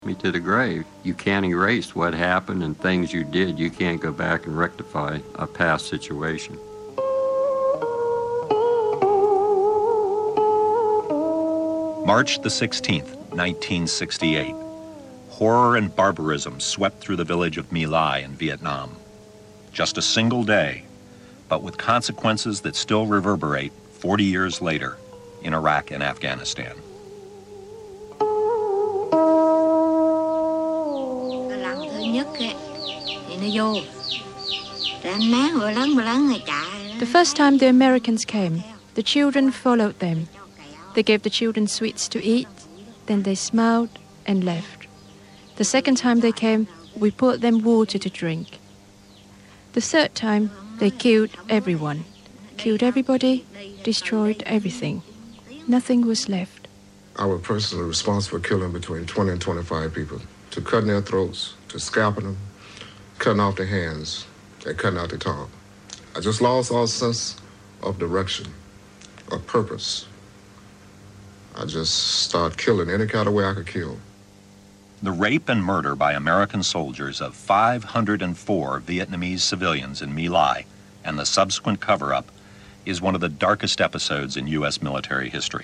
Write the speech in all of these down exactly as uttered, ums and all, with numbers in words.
me to the grave. You can't erase what happened and things you did. You can't go back and rectify a past situation. March the sixteenth, nineteen sixty-eight. Horror and barbarism swept through the village of My Lai in Vietnam. Just a single day, but with consequences that still reverberate forty years later in Iraq and Afghanistan. The first time the Americans came, the children followed them. They gave the children sweets to eat, then they smiled and left. The second time they came, we poured them water to drink. The third time, they killed everyone. Killed everybody, destroyed everything. Nothing was left. I was personally responsible for killing between twenty and twenty-five people, to cutting their throats, to scalping them, cutting off their hands, and cutting out their tongue. I just lost all sense of direction, of purpose. I just started killing any kind of way I could kill. The rape and murder by American soldiers of five hundred four Vietnamese civilians in My Lai and the subsequent cover-up is one of the darkest episodes in U S military history.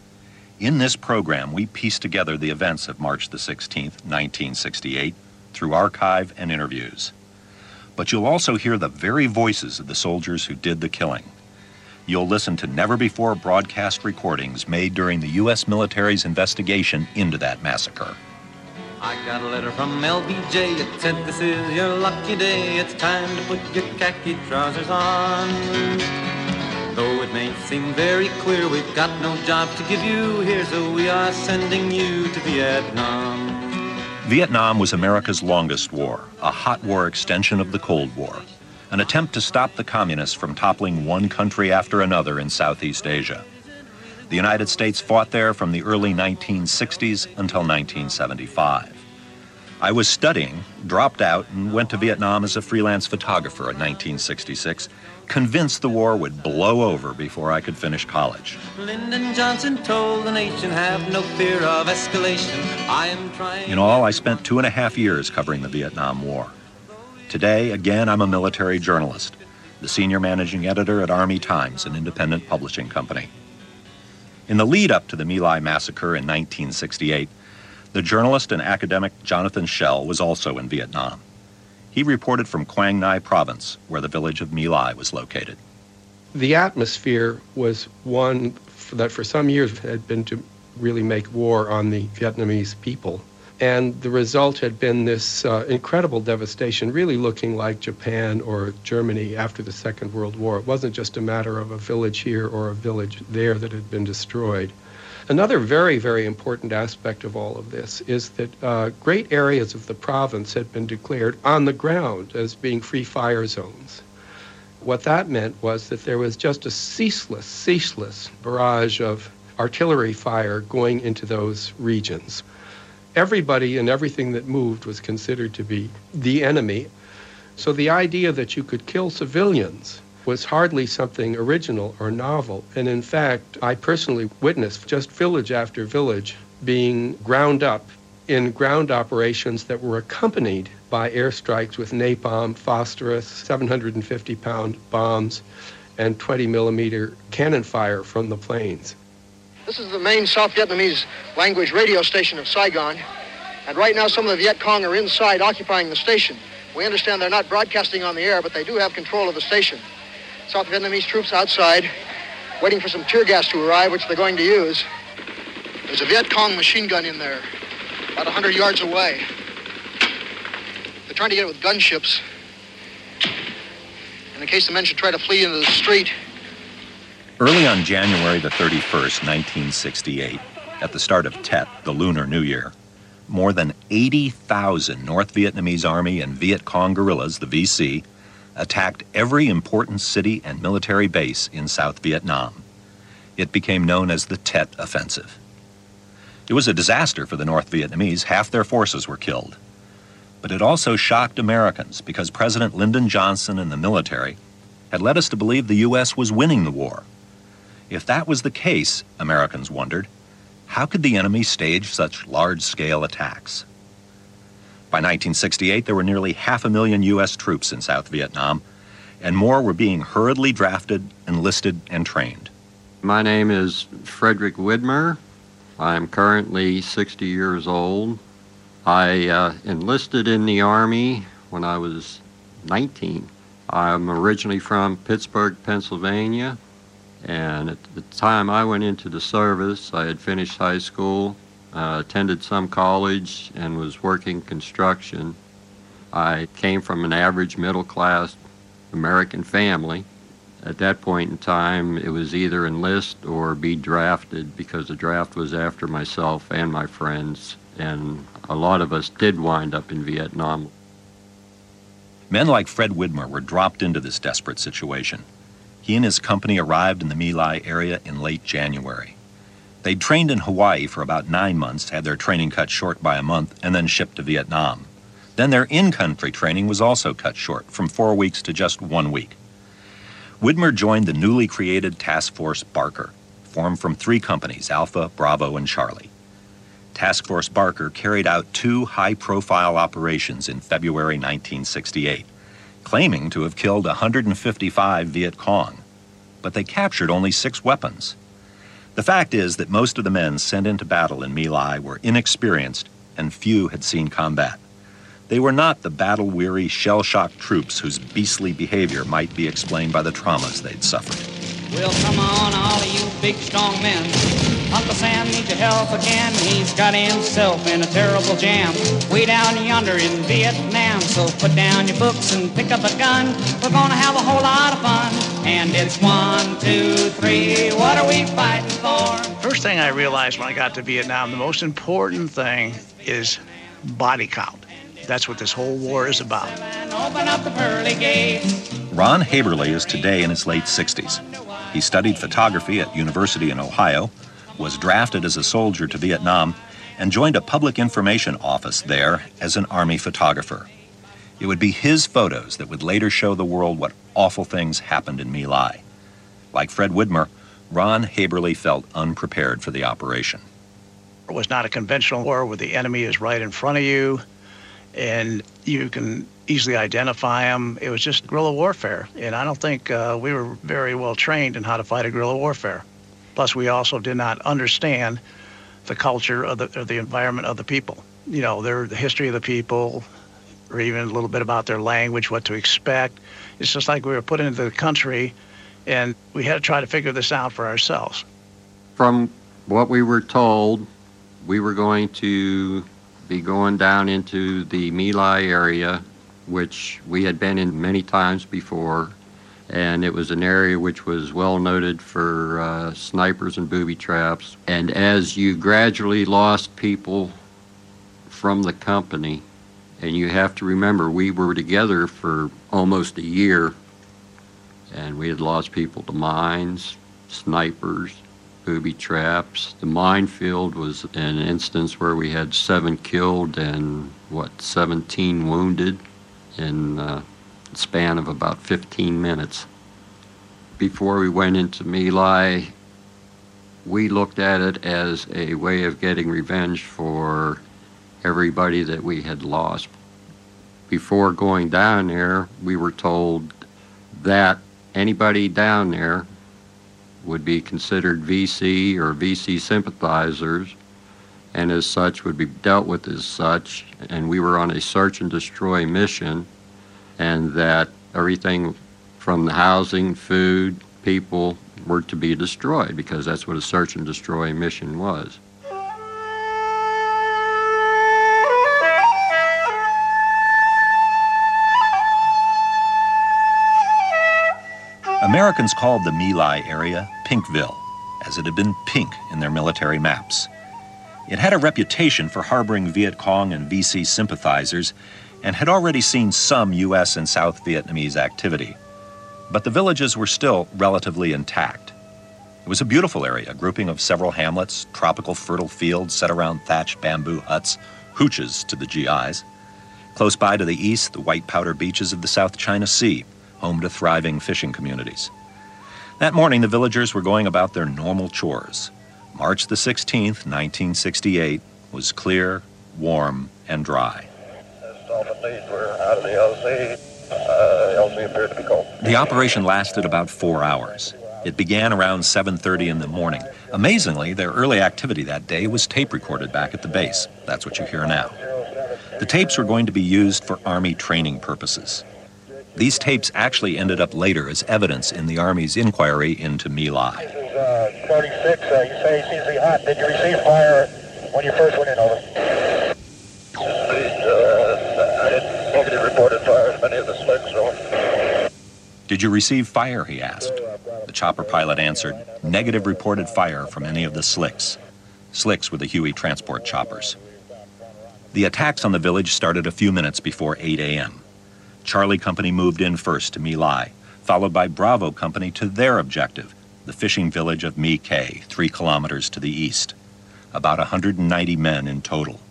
In this program, we piece together the events of March the sixteenth, nineteen sixty-eight, through archive and interviews. But you'll also hear the very voices of the soldiers who did the killing. You'll listen to never-before broadcast recordings made during the U S military's investigation into that massacre. I got a letter from L B J. It said, "This is your lucky day. It's time to put your khaki trousers on. Though it may seem very clear we've got no jobs to give you here, so we are sending you to Vietnam." Vietnam was America's longest war, a hot war extension of the Cold War, an attempt to stop the communists from toppling one country after another in Southeast Asia. The United States fought there from the early nineteen sixties until nineteen seventy-five. I was studying, dropped out, and went to Vietnam as a freelance photographer in nineteen sixty-six, convinced the war would blow over before I could finish college. Lyndon Johnson told the nation, "Have no fear of escalation. I am trying..." In all, I spent two and a half years covering the Vietnam War. Today, again, I'm a military journalist, the senior managing editor at Army Times, an independent publishing company. In the lead-up to the My Lai massacre in nineteen sixty-eight, the journalist and academic Jonathan Schell was also in Vietnam. He reported from Quang Ngai Province, where the village of My Lai was located. The atmosphere was one that for some years had been to really make war on the Vietnamese people. And the result had been this uh, incredible devastation, really looking like Japan or Germany after the Second World War. It wasn't just a matter of a village here or a village there that had been destroyed. Another very, very important aspect of all of this is that uh, great areas of the province had been declared on the ground as being free fire zones. What that meant was that there was just a ceaseless, ceaseless barrage of artillery fire going into those regions. Everybody and everything that moved was considered to be the enemy. So the idea that you could kill civilians was hardly something original or novel. And in fact, I personally witnessed just village after village being ground up in ground operations that were accompanied by airstrikes with napalm, phosphorus, seven hundred fifty pound bombs, and twenty millimeter cannon fire from the planes. This is the main South Vietnamese language radio station of Saigon, and right now some of the Viet Cong are inside occupying the station. We understand they're not broadcasting on the air, but they do have control of the station. South Vietnamese troops outside, waiting for some tear gas to arrive, which they're going to use. There's a Viet Cong machine gun in there, about one hundred yards away. They're trying to get it with gunships, and in case the men should try to flee into the street. Early on January the thirty-first, nineteen sixty-eight, at the start of Tet, the Lunar New Year, more than eighty thousand North Vietnamese Army and Viet Cong guerrillas, the V C, attacked every important city and military base in South Vietnam. It became known as the Tet Offensive. It was a disaster for the North Vietnamese. Half their forces were killed. But it also shocked Americans because President Lyndon Johnson and the military had led us to believe the U S was winning the war. If that was the case, Americans wondered, how could the enemy stage such large-scale attacks? By nineteen sixty-eight, there were nearly half a million U S troops in South Vietnam, and more were being hurriedly drafted, enlisted, and trained. My name is Frederick Widmer. I'm currently sixty years old. I uh, enlisted in the Army when I was nineteen. I'm originally from Pittsburgh, Pennsylvania, and at the time I went into the service, I had finished high school, uh, attended some college, and was working construction. I came from an average middle-class American family. At that point in time, it was either enlist or be drafted, because the draft was after myself and my friends, and a lot of us did wind up in Vietnam. Men like Fred Widmer were dropped into this desperate situation. He and his company arrived in the My Lai area in late January. They'd trained in Hawaii for about nine months, had their training cut short by a month, and then shipped to Vietnam. Then their in-country training was also cut short, from four weeks to just one week. Widmer joined the newly created Task Force Barker, formed from three companies, Alpha, Bravo, and Charlie. Task Force Barker carried out two high-profile operations in February nineteen sixty-eight, claiming to have killed one hundred fifty-five Viet Cong, but they captured only six weapons. The fact is that most of the men sent into battle in My Lai were inexperienced, and few had seen combat. They were not the battle-weary, shell-shocked troops whose beastly behavior might be explained by the traumas they'd suffered. Well, come on, all of you big, strong men. Uncle Sam needs your help again. He's got himself in a terrible jam way down yonder in Vietnam. So put down your books and pick up a gun. We're gonna have a whole lot of fun. And it's one, two, three, what are we fighting for? First thing I realized when I got to Vietnam, the most important thing is body count. That's what this whole war is about. Open up the pearly gates. Ron Haberly is today in his late sixties. He studied photography at University in Ohio, was drafted as a soldier to Vietnam, and joined a public information office there as an Army photographer. It would be his photos that would later show the world what awful things happened in My Lai. Like Fred Widmer, Ron Haberly felt unprepared for the operation. It was not a conventional war where the enemy is right in front of you and you can easily identify them. It was just guerrilla warfare, and I don't think uh, we were very well trained in how to fight a guerrilla warfare. Plus, we also did not understand the culture of the, or the environment of the people. You know, their, the history of the people, or even a little bit about their language, what to expect. It's just like we were put into the country, and we had to try to figure this out for ourselves. From what we were told, we were going to be going down into the My Lai area, which we had been in many times before, and it was an area which was well noted for uh, snipers and booby traps. And as you gradually lost people from the company, and you have to remember we were together for almost a year, and we had lost people to mines, snipers, booby traps. The minefield was an instance where we had seven killed and, what, seventeen wounded in a span of about fifteen minutes. Before we went into My Lai, we looked at it as a way of getting revenge for everybody that we had lost. Before going down there, we were told that anybody down there would be considered V C or V C sympathizers, and as such would be dealt with as such, and we were on a search and destroy mission, and that everything from the housing, food, people were to be destroyed, because that's what a search and destroy mission was. Americans called the My Lai area Pinkville, as it had been pink in their military maps. It had a reputation for harboring Viet Cong and V C sympathizers, and had already seen some U S and South Vietnamese activity. But the villages were still relatively intact. It was a beautiful area, a grouping of several hamlets, tropical fertile fields set around thatched bamboo huts, hooches to the G Is. Close by to the east, the white powder beaches of the South China Sea, home to thriving fishing communities. That morning, the villagers were going about their normal chores. March the sixteenth, nineteen sixty-eight, was clear, warm, and dry. The operation lasted about four hours. It began around seven thirty in the morning. Amazingly, their early activity that day was tape recorded back at the base. That's what you hear now. The tapes were going to be used for Army training purposes. These tapes actually ended up later as evidence in the Army's inquiry into My Lai. Uh, thirty-six, uh, you say he seems to be hot. Did you receive fire when you first went in, over? Uh, I didn't negative reported fire as many of the slicks, so. Did you receive fire, he asked. The chopper pilot answered, negative reported fire from any of the slicks. Slicks were the Huey transport choppers. The attacks on the village started a few minutes before eight a.m. Charlie Company moved in first to My Lai, followed by Bravo Company to their objective, the fishing village of My Kay, three kilometers to the east. About one hundred ninety men in total.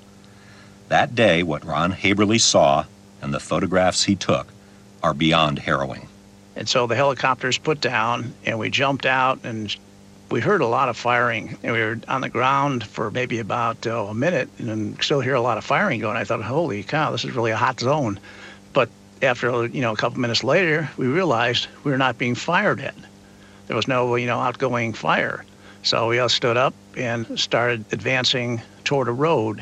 That day, what Ron Haberly saw and the photographs he took are beyond harrowing. And so the helicopters put down, and we jumped out, and we heard a lot of firing. And we were on the ground for maybe about oh, a minute, and still hear a lot of firing going. I thought, holy cow, this is really a hot zone. But after, you know, a couple minutes later, we realized we were not being fired at. There was no, you know, outgoing fire. So we all stood up and started advancing toward a road.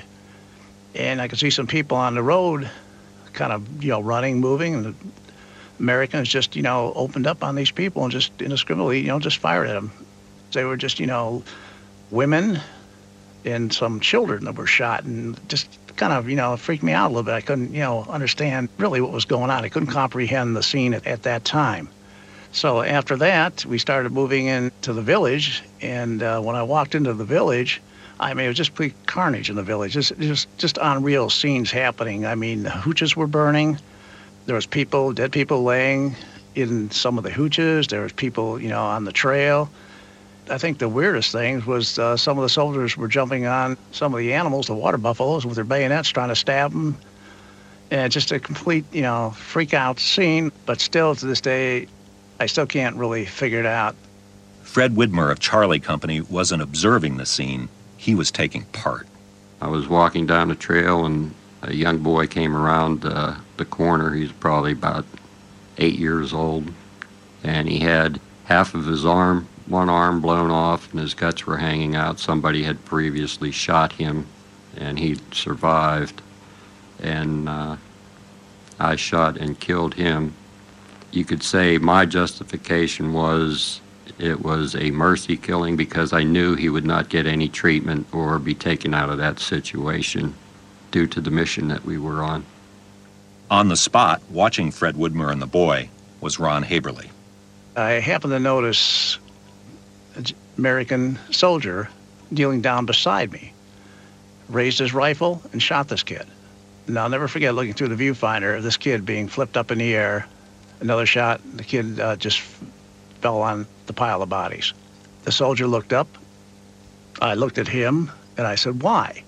And I could see some people on the road kind of, you know, running, moving, and the Americans just, you know, opened up on these people and just indiscriminately, you know, just fired at them. They were just, you know, women and some children that were shot, and just kind of, you know, freaked me out a little bit. I couldn't, you know, understand really what was going on. I couldn't comprehend the scene at, at that time. So after that, we started moving into the village, and uh, when I walked into the village, I mean, it was just complete carnage in the village. Just, just, just unreal scenes happening. I mean, the hooches were burning. There was people, dead people laying in some of the hooches. There was people, you know, on the trail. I think the weirdest thing was uh, some of the soldiers were jumping on some of the animals, the water buffaloes, with their bayonets, trying to stab them. And just a complete, you know, freak out scene. But still, to this day, I still can't really figure it out. Fred Widmer of Charlie Company wasn't observing the scene. He was taking part. I was walking down the trail, and a young boy came around uh, the corner. He was probably about eight years old, and he had half of his arm, one arm blown off, and his guts were hanging out. Somebody had previously shot him, and he survived, and uh, I shot and killed him. You could say my justification was it was a mercy killing because I knew he would not get any treatment or be taken out of that situation due to the mission that we were on. On the spot, watching Fred Widmer and the boy, was Ron Haberly. I happened to notice an American soldier kneeling down beside me, raised his rifle and shot this kid. And I'll never forget looking through the viewfinder, this kid being flipped up in the air, another shot, the kid uh, just fell on the pile of bodies. The soldier looked up. I looked at him, and I said, why?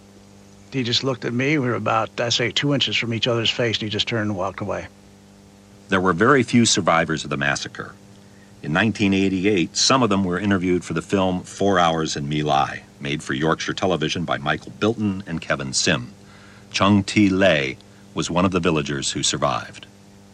He just looked at me. We were about, I say, two inches from each other's face, and he just turned and walked away. There were very few survivors of the massacre. In nineteen eighty-eight, some of them were interviewed for the film Four Hours in My Lai, made for Yorkshire Television by Michael Bilton and Kevin Sim. Chung Ti Lei was one of the villagers who survived.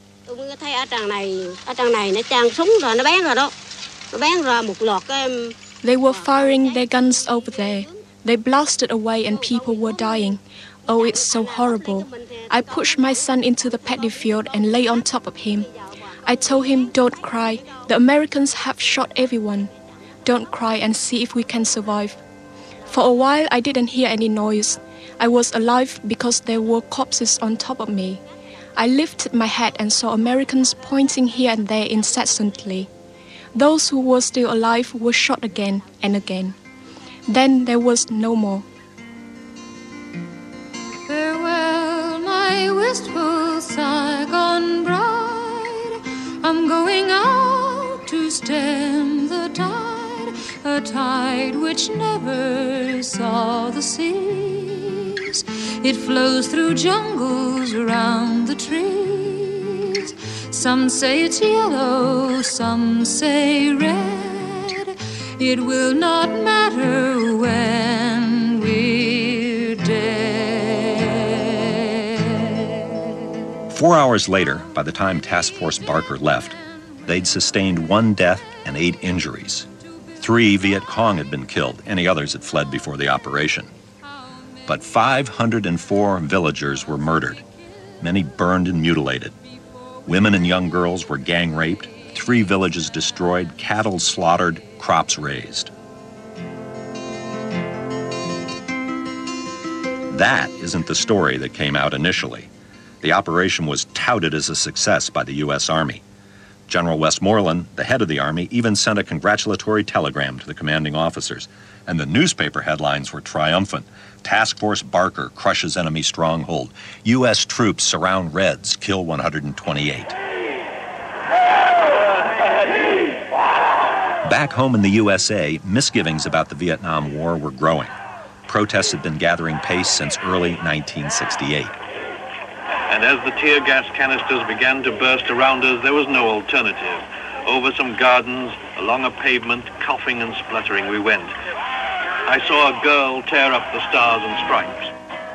They were firing their guns over there. They blasted away and people were dying. Oh, it's so horrible. I pushed my son into the paddy field and lay on top of him. I told him, don't cry. The Americans have shot everyone. Don't cry and see if we can survive. For a while, I didn't hear any noise. I was alive because there were corpses on top of me. I lifted my head and saw Americans pointing here and there incessantly. Those who were still alive were shot again and again. Then there was no more. Farewell, my wistful Saigon bride. I'm going out to stem the tide, a tide which never saw the seas. It flows through jungles around the trees. Some say it's yellow, some say red. It will not matter when we're dead. Four hours later, by the time Task Force Barker left, they'd sustained one death and eight injuries. Three Viet Cong had been killed. Any others had fled before the operation. But five hundred four villagers were murdered, many burned and mutilated. Women and young girls were gang raped, three villages destroyed, cattle slaughtered, crops razed. That isn't the story that came out initially. The operation was touted as a success by the U S Army. General Westmoreland, the head of the Army, even sent a congratulatory telegram to the commanding officers, and the newspaper headlines were triumphant. Task Force Barker crushes enemy stronghold. U S troops surround Reds, kill one hundred twenty-eight. Back home in the U S A, misgivings about the Vietnam War were growing. Protests had been gathering pace since early nineteen sixty-eight. And as the tear gas canisters began to burst around us, there was no alternative. Over some gardens, along a pavement, coughing and spluttering we went. I saw a girl tear up the stars and stripes.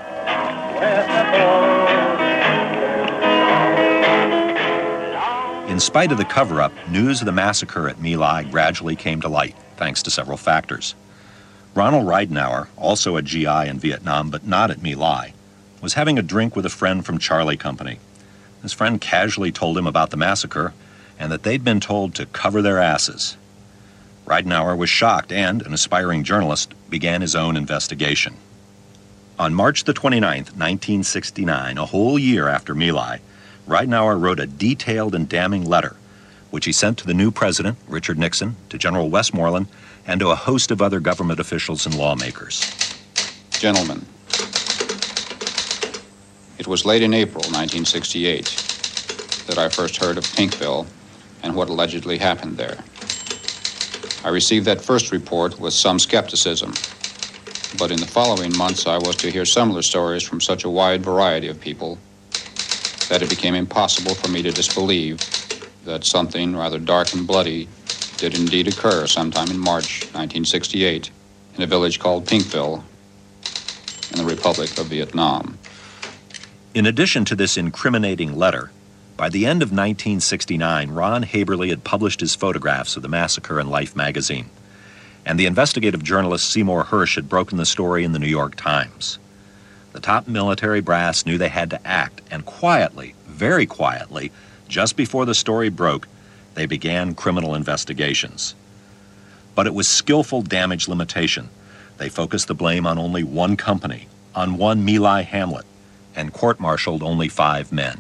In spite of the cover-up, news of the massacre at My Lai gradually came to light, thanks to several factors. Ronald Ridenour, also a G I in Vietnam but not at My Lai, was having a drink with a friend from Charlie Company. His friend casually told him about the massacre and that they'd been told to cover their asses. Ridenour was shocked and, an aspiring journalist, began his own investigation. On March the twenty-ninth, nineteen sixty-nine, a whole year after My Lai, Ridenour wrote a detailed and damning letter, which he sent to the new president, Richard Nixon, to General Westmoreland, and to a host of other government officials and lawmakers. Gentlemen, it was late in April nineteen sixty-eight that I first heard of Pinkville and what allegedly happened there. I received that first report with some skepticism, but in the following months I was to hear similar stories from such a wide variety of people that it became impossible for me to disbelieve that something rather dark and bloody did indeed occur sometime in March nineteen sixty-eight in a village called Pinkville in the Republic of Vietnam. In addition to this incriminating letter, by the end of nineteen sixty-nine, Ron Haberly had published his photographs of the massacre in Life magazine, and the investigative journalist Seymour Hersh had broken the story in the New York Times. The top military brass knew they had to act, and quietly, very quietly, just before the story broke, they began criminal investigations. But it was skillful damage limitation. They focused the blame on only one company, on one My Lai hamlet, and court-martialed only five men.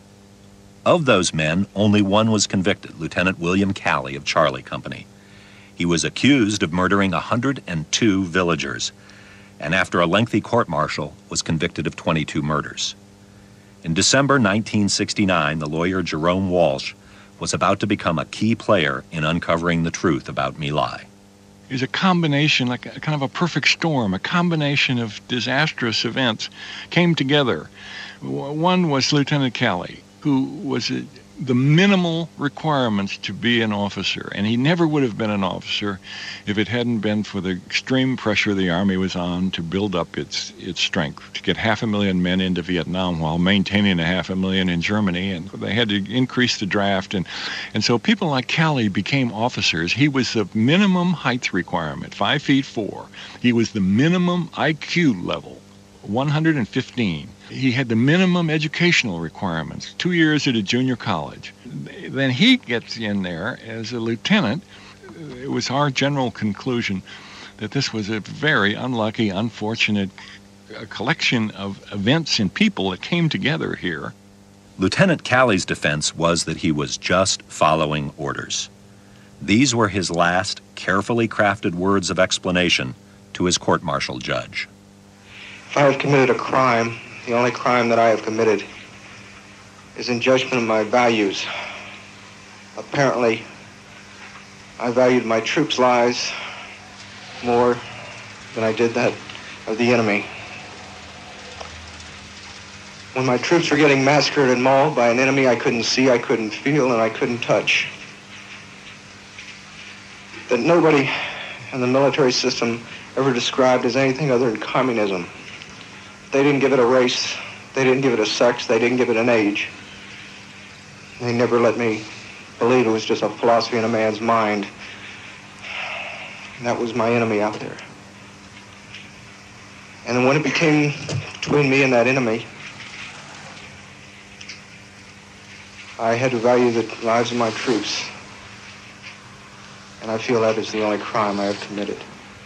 Of those men, only one was convicted, Lieutenant William Calley of Charlie Company. He was accused of murdering one hundred two villagers, and after a lengthy court-martial, was convicted of twenty-two murders. In December nineteen sixty-nine, the lawyer Jerome Walsh was about to become a key player in uncovering the truth about My Lai. It was a combination, like a, kind of a perfect storm, a combination of disastrous events came together. One was Lieutenant Calley, who was a, the minimal requirements to be an officer, and he never would have been an officer if it hadn't been for the extreme pressure the Army was on to build up its its strength, to get half a million men into Vietnam while maintaining a half a million in Germany, and they had to increase the draft, and, and so people like Calley became officers. He was the minimum height requirement, five feet four. He was the minimum I Q level, one hundred fifteen. He had the minimum educational requirements, two years at a junior college. Then he gets in there as a lieutenant. It was our general conclusion that this was a very unlucky, unfortunate uh, collection of events and people that came together here. Lieutenant Calley's defense was that he was just following orders. These were his last, carefully crafted words of explanation to his court-martial judge. If I have committed a crime, the only crime that I have committed is in judgment of my values. Apparently, I valued my troops' lives more than I did that of the enemy. When my troops were getting massacred and mauled by an enemy I couldn't see, I couldn't feel, and I couldn't touch, that nobody in the military system ever described as anything other than communism. They didn't give it a race, they didn't give it a sex, they didn't give it an age. They never let me believe it was just a philosophy in a man's mind. And that was my enemy out there. And then when it became between me and that enemy, I had to value the lives of my troops. And I feel that is the only crime I have committed.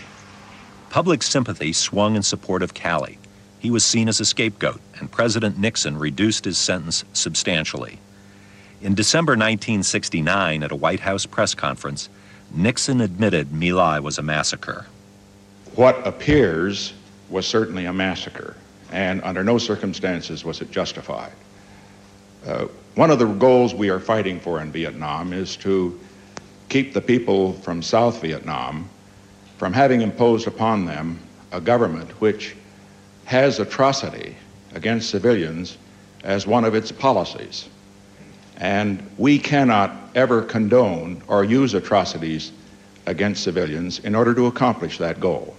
Public sympathy swung in support of Calley. He was seen as a scapegoat, and President Nixon reduced his sentence substantially. In December nineteen sixty-nine, at a White House press conference, Nixon admitted My Lai was a massacre. What appears was certainly a massacre, and under no circumstances was it justified. Uh, one of the goals we are fighting for in Vietnam is to keep the people from South Vietnam from having imposed upon them a government which has atrocity against civilians as one of its policies. And we cannot ever condone or use atrocities against civilians in order to accomplish that goal.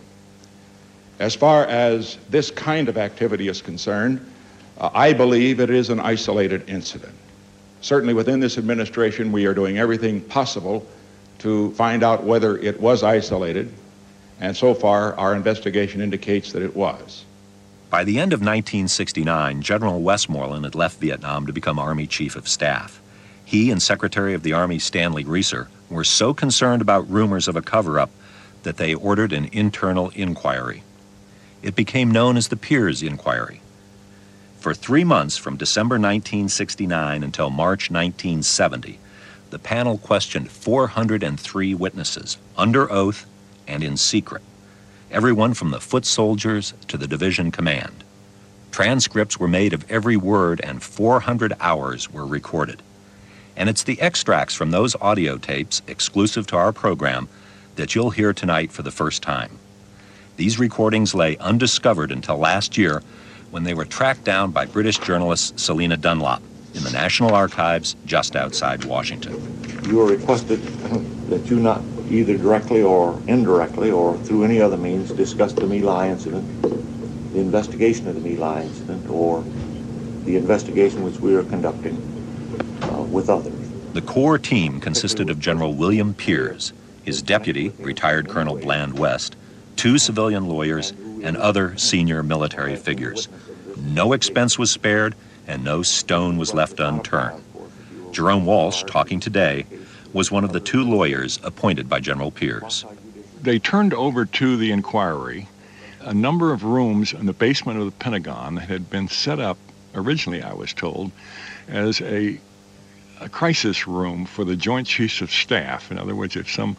As far as this kind of activity is concerned, uh, I believe it is an isolated incident. Certainly within this administration, we are doing everything possible to find out whether it was isolated, and so far our investigation indicates that it was. By the end of nineteen sixty-nine, General Westmoreland had left Vietnam to become Army Chief of Staff. He and Secretary of the Army Stanley Reeser were so concerned about rumors of a cover-up that they ordered an internal inquiry. It became known as the Piers Inquiry. For three months, from December nineteen sixty-nine until March nineteen seventy, the panel questioned four hundred three witnesses, under oath and in secret, everyone from the foot soldiers to the division command. Transcripts were made of every word, and four hundred hours were recorded. And it's the extracts from those audio tapes, exclusive to our program, that you'll hear tonight for the first time. These recordings lay undiscovered until last year, when they were tracked down by British journalist Selina Dunlop in the National Archives just outside Washington. You were requested that you not either directly or indirectly or through any other means discuss the My Lai incident, the investigation of the My Lai incident, or the investigation which we are conducting uh, with others. The core team consisted of General William Piers, his deputy, retired Colonel Bland West, two civilian lawyers, and other senior military figures. No expense was spared, and no stone was left unturned. Jerome Walsh, talking today, was one of the two lawyers appointed by General Piers. They turned over to the inquiry a number of rooms in the basement of the Pentagon that had been set up, originally I was told, as a, a crisis room for the Joint Chiefs of Staff. In other words, if some,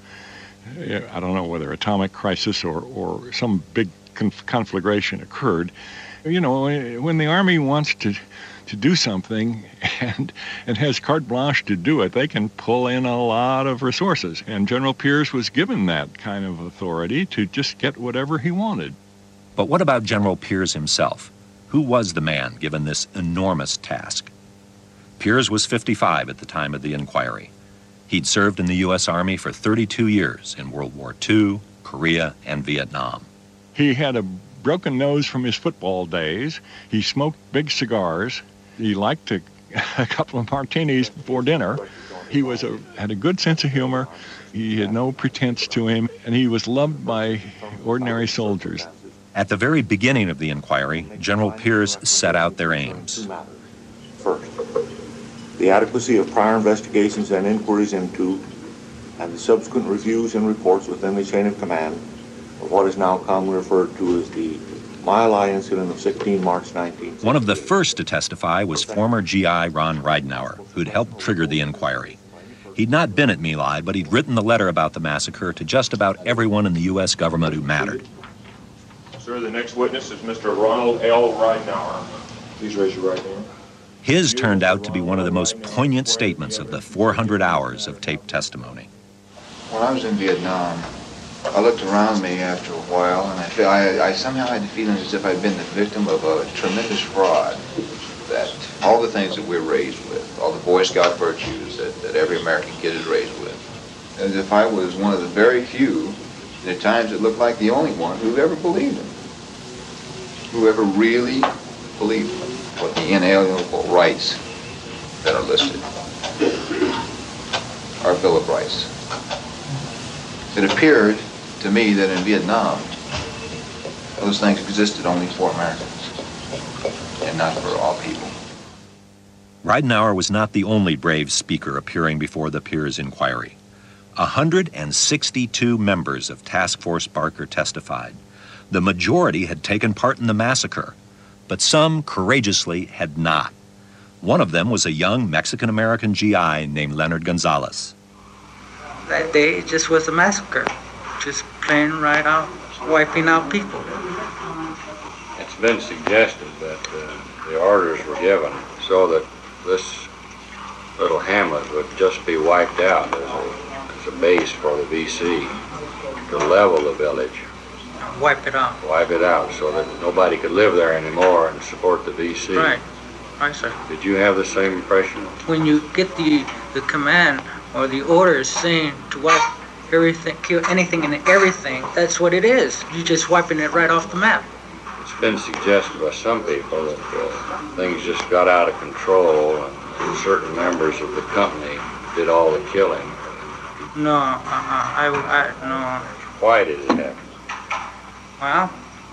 I don't know whether atomic crisis or, or some big conf- conflagration occurred, you know, when the Army wants to to do something and and has carte blanche to do it, they can pull in a lot of resources. And General Piers was given that kind of authority to just get whatever he wanted. But what about General Piers himself? Who was the man given this enormous task? Piers was fifty-five at the time of the inquiry. He'd served in the U S Army for thirty-two years in World War Two, Korea, and Vietnam. He had a broken nose from his football days. He smoked big cigars. He liked a, a couple of martinis before dinner. He was a, had a good sense of humor. He had no pretense to him, and he was loved by ordinary soldiers. At the very beginning of the inquiry, General Piers set out their aims. First, the adequacy of prior investigations and inquiries into, and the subsequent reviews and reports within the chain of command of what is now commonly referred to as the My Lai incident of sixteen March nineteen. One of the first to testify was former G I Ron Ridenour, who'd helped trigger the inquiry. He'd not been at My Lai, but he'd written the letter about the massacre to just about everyone in the U S government who mattered. Sir, the next witness is Mister Ronald L. Ridenour. Please raise your right hand. His turned out to be one of the most poignant statements of the four hundred hours of taped testimony. When I was in Vietnam, I looked around me after a while, and I, feel, I, I somehow had the feeling as if I'd been the victim of a tremendous fraud. That all the things that we're raised with, all the Boy Scout virtues that, that every American kid is raised with, as if I was one of the very few, and at times it looked like the only one who ever believed them, who ever really believed them, what the inalienable rights that are listed. our Bill of Rights. It appeared to me that in Vietnam, those things existed only for Americans and not for all people. Ridenhour was not the only brave speaker appearing before the Piers inquiry. one hundred sixty-two members of Task Force Barker testified. The majority had taken part in the massacre, but some courageously had not. One of them was a young Mexican-American G I named Leonard Gonzalez. That day it just was a massacre, just plain right out, wiping out people. It's been suggested that uh, the orders were given so that this little hamlet would just be wiped out as a, as a base for the V C to level the village. Wipe it out. Wipe it out so that nobody could live there anymore and support the V C. Right. Right, sir. Did you have the same impression? When you get the, the command or the orders saying to wipe everything, kill anything and everything, that's what it is. You're just wiping it right off the map. It's been suggested by some people that uh, things just got out of control and certain members of the company did all the killing. No, uh-uh, I, I, no. Why did it happen? Well,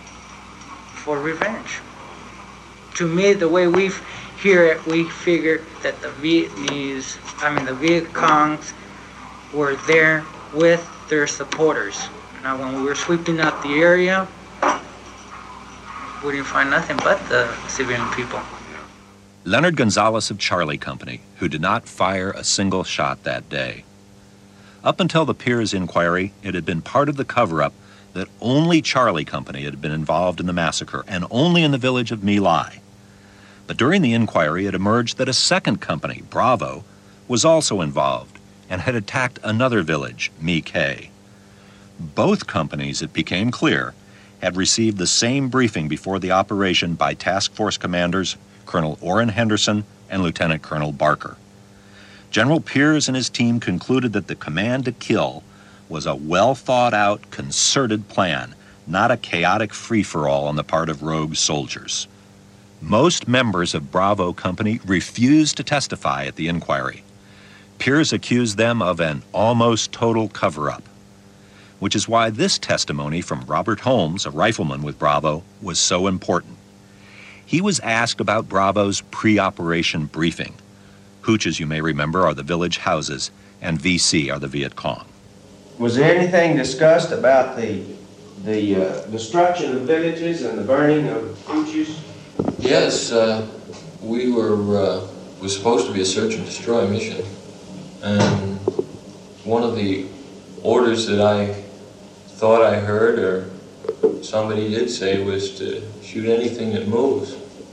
for revenge. To me, the way we hear it, we figure that the Vietnamese, I mean the Viet Congs, were there with their supporters. Now, when we were sweeping out the area, we didn't find nothing but the civilian people. Leonard Gonzalez of Charlie Company, who did not fire a single shot that day. Up until the Piers inquiry, it had been part of the cover-up that only Charlie Company had been involved in the massacre, and only in the village of My Lai. But during the inquiry, it emerged that a second company, Bravo, was also involved and had attacked another village, My Kay. Both companies, it became clear, had received the same briefing before the operation by Task Force commanders Colonel Orrin Henderson and Lieutenant Colonel Barker. General Piers and his team concluded that the command to kill was a well-thought-out, concerted plan, not a chaotic free-for-all on the part of rogue soldiers. Most members of Bravo Company refused to testify at the inquiry. Piers accused them of an almost total cover-up, which is why this testimony from Robert Holmes, a rifleman with Bravo, was so important. He was asked about Bravo's pre-operation briefing. Hooch, as you may remember, are the village houses, and V C are the Viet Cong. Was there anything discussed about the the uh, destruction of villages and the burning of hooches? Yes, uh, we were uh, was supposed to be a search and destroy mission, and one of the orders that I thought I heard, or somebody did say, was to shoot anything that moves.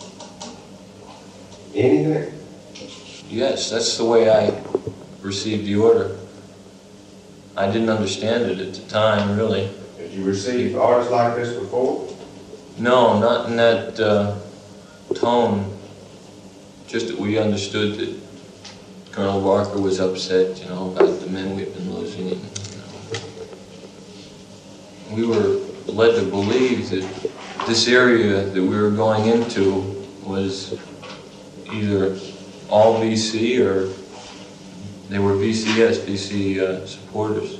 Anything? Yes, that's the way I received the order. I didn't understand it at the time, really. Did you receive orders like this before? No, not in that uh, tone. Just that we understood that Colonel Barker was upset, you know, about the men we've been losing. And, you know, we were led to believe that this area that we were going into was either all V C or they were V C S, V C uh, supporters.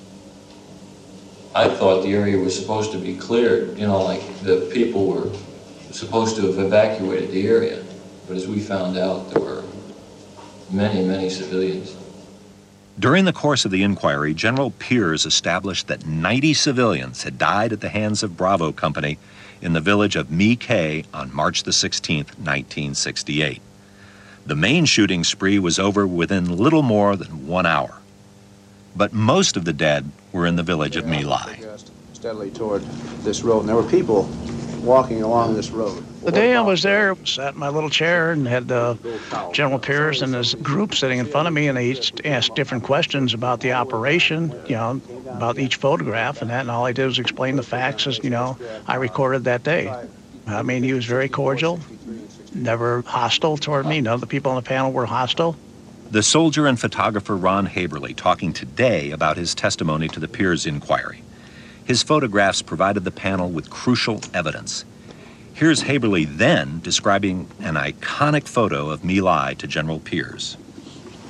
I thought the area was supposed to be cleared, you know, like the people were supposed to have evacuated the area. But as we found out, there were many, many civilians. During the course of the inquiry, General Piers established that ninety civilians had died at the hands of Bravo Company in the village of My Kay on March the sixteenth, nineteen sixty-eight. The main shooting spree was over within little more than one hour. But most of the dead were in the village of My Lai. Steadily toward this road, and there were people walking along this road. The day I was there, sat in my little chair and had uh, General Piers and his group sitting in front of me, and they each asked different questions about the operation, you know, about each photograph and that, and all I did was explain the facts as, you know, I recorded that day. I mean, he was very cordial, never hostile toward me. None of the people on the panel were hostile. The soldier and photographer Ron Haberly talking today about his testimony to the Piers inquiry. His photographs provided the panel with crucial evidence. Here's Haberly then describing an iconic photo of My Lai to General Piers.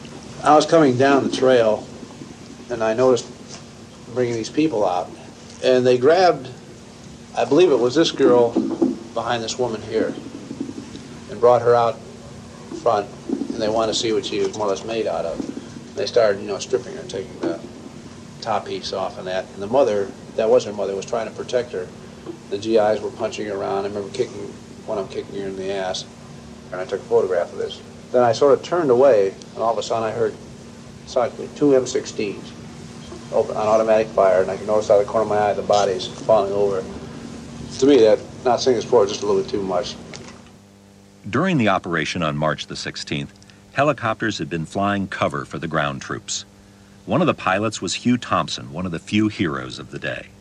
I was coming down the trail, and I noticed bringing these people out, and they grabbed, I believe it was this girl behind this woman here, and brought her out front, and they wanted to see what she was more or less made out of. And they started, you know, stripping her, taking the top piece off and that. And the mother, that was her mother, was trying to protect her. The G Is were punching her around. I remember kicking, one of them kicking her in the ass, and I took a photograph of this. Then I sort of turned away, and all of a sudden I heard suddenly two M sixteens open on automatic fire, and I could notice out of the corner of my eye the bodies falling over. To me, that, not saying this before, just a little bit too much. During the operation on March the sixteenth, helicopters had been flying cover for the ground troops. One of the pilots was Hugh Thompson, one of the few heroes of the day.